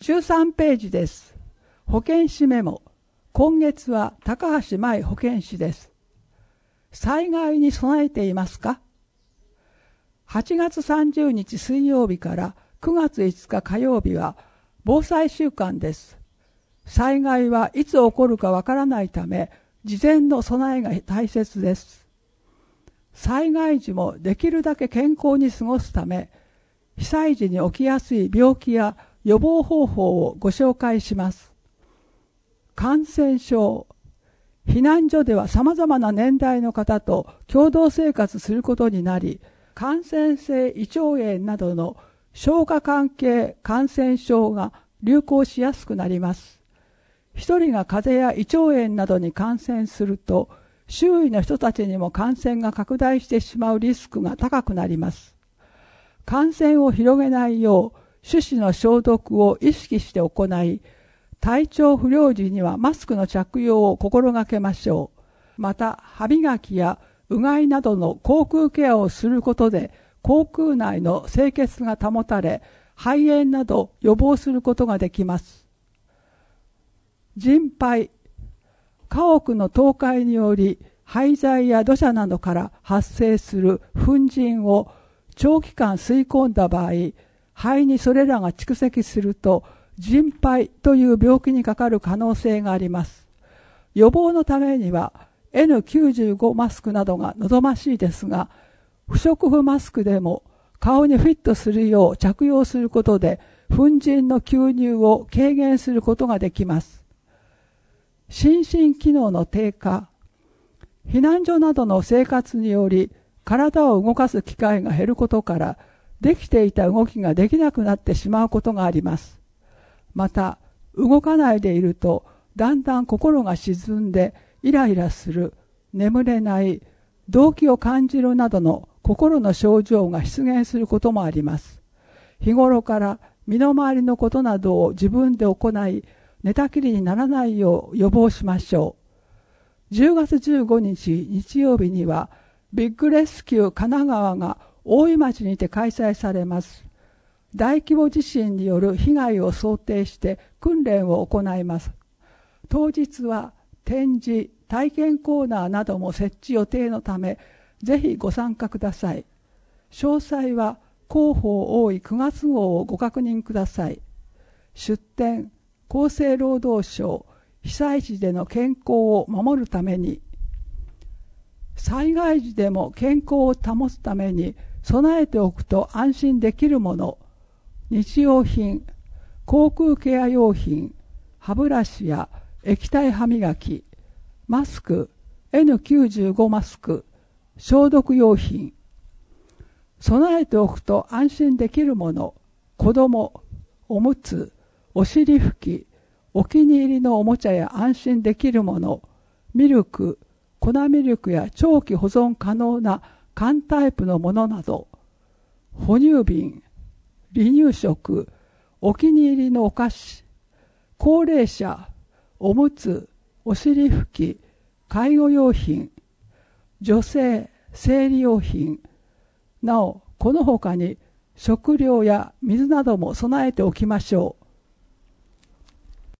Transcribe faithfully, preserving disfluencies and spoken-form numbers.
じゅうさんページです。保健師メモ。今月は高橋舞保健師です。災害に備えていますか？はちがつさんじゅうにち水曜日からくがついつか火曜日は防災週間です。災害はいつ起こるかわからないため、事前の備えが大切です。災害時もできるだけ健康に過ごすため、被災時に起きやすい病気や予防方法をご紹介します。感染症。避難所では様々な年代の方と共同生活することになり、感染性胃腸炎などの消化関係感染症が流行しやすくなります。一人が風邪や胃腸炎などに感染すると、周囲の人たちにも感染が拡大してしまうリスクが高くなります。感染を広げないよう、手指の消毒を意識して行い、体調不良時にはマスクの着用を心がけましょう。また、歯磨きやうがいなどの口腔ケアをすることで、口腔内の清潔が保たれ、肺炎など予防することができます。人肺。家屋の倒壊により、廃材や土砂などから発生する粉塵を長期間吸い込んだ場合、肺にそれらが蓄積すると、人肺という病気にかかる可能性があります。予防のためには エヌきゅうじゅうご マスクなどが望ましいですが、不織布マスクでも顔にフィットするよう着用することで、粉塵の吸入を軽減することができます。心身機能の低下。避難所などの生活により、体を動かす機会が減ることから、できていた動きができなくなってしまうことがあります。また、動かないでいると、だんだん心が沈んで、イライラする、眠れない、動悸を感じるなどの心の症状が出現することもあります。日頃から身の回りのことなどを自分で行い、寝たきりにならないよう予防しましょう。じゅうがつじゅうごにち日曜日には、ビッグレスキュー神奈川が大井町にて開催されます。大規模地震による被害を想定して訓練を行います。当日は展示、体験コーナーなども設置予定のため、ぜひご参加ください。詳細は広報大井くがつ号をご確認ください。出展、厚生労働省、被災地での健康を守るために、災害時でも健康を保つために備えておくと安心できるもの、日用品、口腔ケア用品、歯ブラシや液体歯磨き、マスク、エヌきゅうじゅうご マスク、消毒用品。備えておくと安心できるもの、子供、おむつ、お尻拭き、お気に入りのおもちゃや安心できるもの、ミルク、粉ミルクや長期保存可能な缶タイプのものなど、哺乳瓶、離乳食、お気に入りのお菓子、高齢者、おむつ、お尻拭き、介護用品、女性、生理用品、なお、この他に食料や水なども備えておきましょう。